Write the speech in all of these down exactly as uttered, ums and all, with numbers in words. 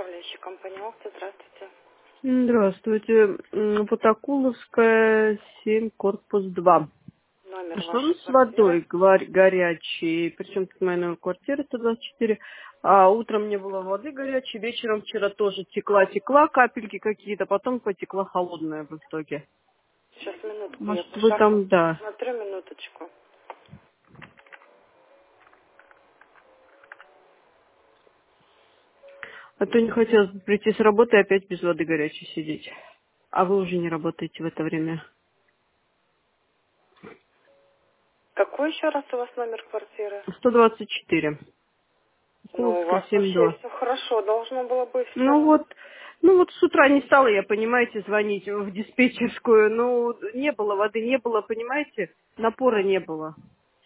управляющая компания Окта. Здравствуйте. Здравствуйте. М, Потакуловская, семь, корпус два. Номер Что вашей ну с квартиры. водой гвар- горячей? Причем тут моя номер квартиры сто двадцать четыре. А утром не было воды горячей, вечером вчера тоже текла-текла, капельки какие-то, потом потекла холодная в итоге. Сейчас, минутку, я Может, по вы шагам там, да. посмотрю, минуточку. А то не хотелось бы прийти с работы и опять без воды горячей сидеть. А вы уже не работаете в это время. Какой еще раз у вас номер квартиры? сто двадцать четыре. Ну, у Куловская, вас семь вообще два. все хорошо, должно было быть все. Ну вот, ну вот с утра не стала я, понимаете, звонить в диспетчерскую. Ну, не было воды, не было, понимаете, напора не было.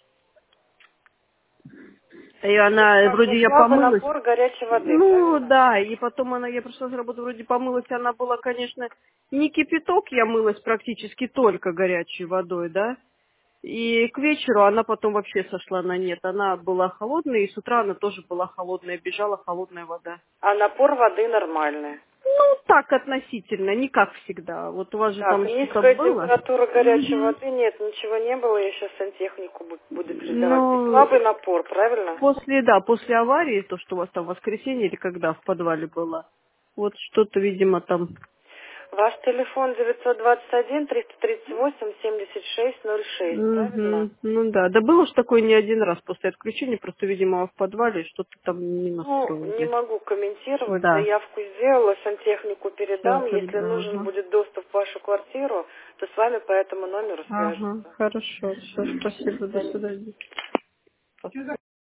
И Есть она, как бы вроде я слабый помылась. напор горячей воды, Ну правильно? да, и потом она, я пришла с работы, вроде помылась, она была, конечно, не кипяток, я мылась практически только горячей водой, да. И к вечеру она потом вообще сошла на нет. Она была холодная, и с утра она тоже была холодная, бежала холодная вода. А напор воды нормальный. Ну, так относительно, не как всегда. Вот у вас же Так, там что-то низкая было. температура горячей Угу. воды, нет, ничего не было, я сейчас сантехнику бу- буду передавать. И Ну, слабый напор, правильно? после, да, после аварии, то, что у вас там в воскресенье или когда в подвале было, вот что-то, видимо, там... Ваш телефон девятьсот двадцать один триста тридцать восемь семьдесят шесть ноль шесть, правильно? Угу. Ну да, да было ж такое не один раз после отключения, просто, видимо, в подвале что-то там не Ну, не настроили. могу комментировать, Да, заявку сделала, сантехнику все передам. Если тогда, нужен ага. будет доступ в вашу квартиру, то с вами по этому номеру Ага, свяжутся. хорошо, все, До спасибо, до свидания. свидания.